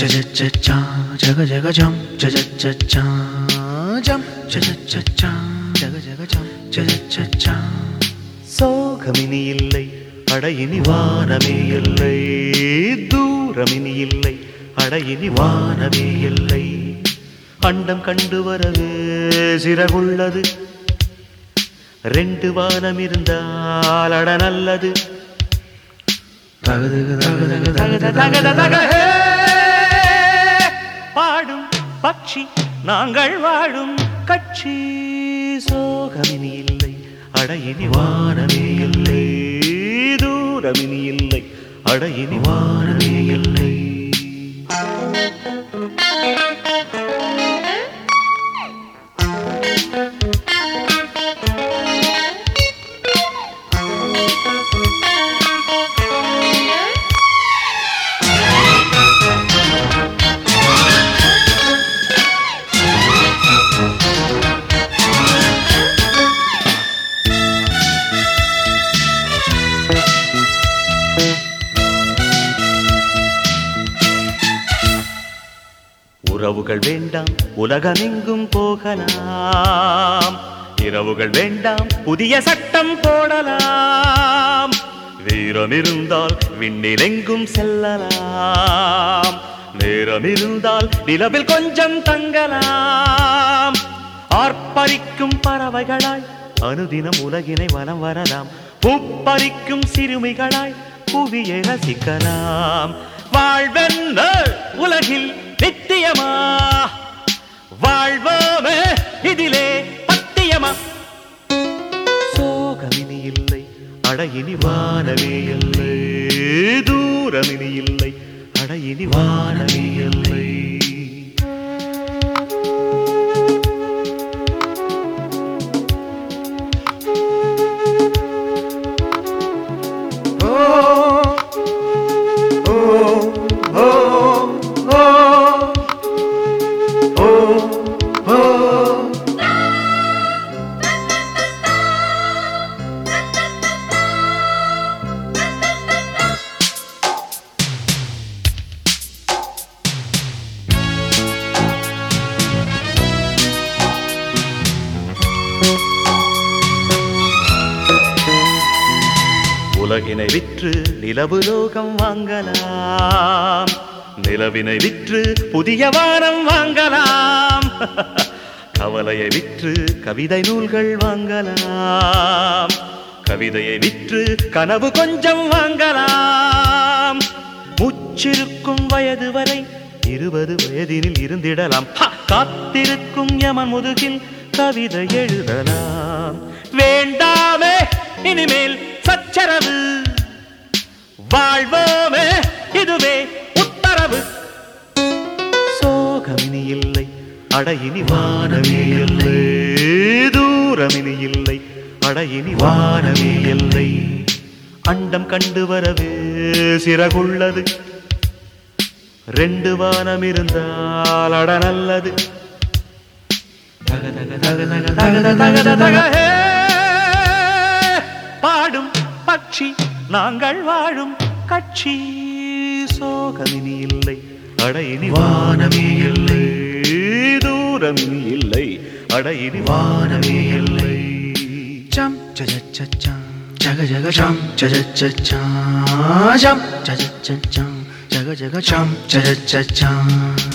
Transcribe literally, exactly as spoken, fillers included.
cha cha cha cha jaga jaga jump cha cha cha cha jump cha cha cha cha jaga jaga jump cha cha cha cha சோகமினி இல்லை அடையினி வானமே இல்லை தூரமினி இல்லை அடையினி வானமே இல்லை அண்டம் கண்டு வரவே சிறகுள்ளது ரெண்டு வானம் இருந்தால் அட நல்லது பாடும் பட்சி நாங்கள் வாழும் கட்சி சோகமினி இல்லை அடையினி வானமே இல்லை தூரமினி இல்லை அடையினி வானமே இல்லை உறவுகள் வேண்டாம் உலகமெங்கும் போகலாம் இரவுகள் வேண்டாம் புதிய சட்டம் போடலாம் வீரம் இருந்தால் விண்ணிலெங்கும் செல்லலாம் நேரம் இருந்தால் நிலவில் கொஞ்சம் தங்கலாம் ஆர்ப்பரிக்கும் பறவைகளாய் அனுதினம் உலகினை வலம் வரலாம் பூப்பறிக்கும் சிறுமிகளாய் புவியை ரசிக்கலாம் வாழ்வென்ன உலகில் நித்தியமா வாழ்வோமே இதிலே பத்தியமா சோகமினி இல்லை அடையினி வானமே இல்லை தூரமினி இல்லை அடையினி வானமே இல்லை உலகினை விற்று நிலவு லோகம் வாங்கலாம் நிலவினை விற்று புதிய வானம் வாங்கலாம் கவலையை விற்று கவிதை நூல்கள் வாங்கலாம் கவிதையை விற்று கனவு கொஞ்சம் வாங்கலாம் முச்சிருக்கும் வயது வரை இருபது வயதினில் இருந்திடலாம் காத்திருக்கும் யமன் முதுகில் கவிதை எழுதலாம் வேண்டாமே இனிமேல் சச்சரவு வாழ்வோமே இதுவே உத்தரவு சோகமினி இல்லை அடையினி வானமே இல்லை தூரமினி இல்லை அடையினி வானமே இல்லை அண்டம் கண்டு வரவே சிறகுள்ளது ரெண்டு வானம் இருந்தால் அட நல்லது தக தக தக தக தக தக தக பாடும் பட்சி நாங்கள் வாழும் கட்சி சோகமினி இல்லை அடையினி வானமே இல்லை தூரமினி இல்லை அடையினி வானமே இல்லை jump cha cha cha cha jaga jaga jump cha cha cha cha jump cha cha cha cha jaga jaga jump cha cha cha cha